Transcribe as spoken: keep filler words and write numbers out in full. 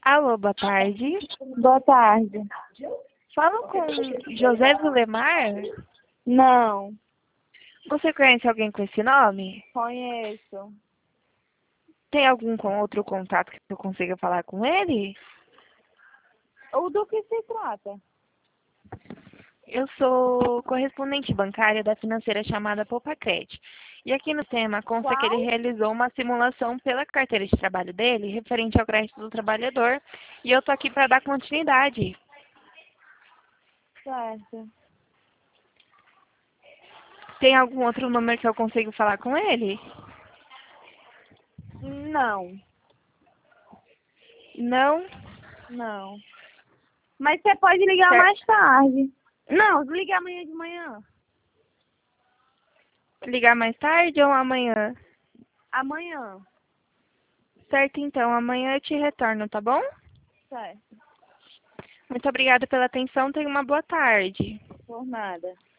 Alô, boa tarde. Boa tarde. Falo com José Zulemar? Não, Você conhece alguém com esse nome? conheço. Tem algum com outro contato que eu consiga falar com ele? O do que se trata? Eu sou correspondente bancária da financeira chamada Poupacred. E aqui no tema consta que ele Qual? realizou uma simulação pela carteira de trabalho dele, referente ao crédito do trabalhador, e eu tô aqui para dar continuidade. Certo. Tem algum outro número que eu consigo falar com ele? Não, Não? não. Mas você pode ligar Cer- mais tarde. Não, liga amanhã de manhã. Ligar mais tarde ou amanhã? Amanhã. Certo, então. Amanhã eu te retorno, tá bom? Certo. Muito obrigada pela atenção. Tenha uma boa tarde. Por nada.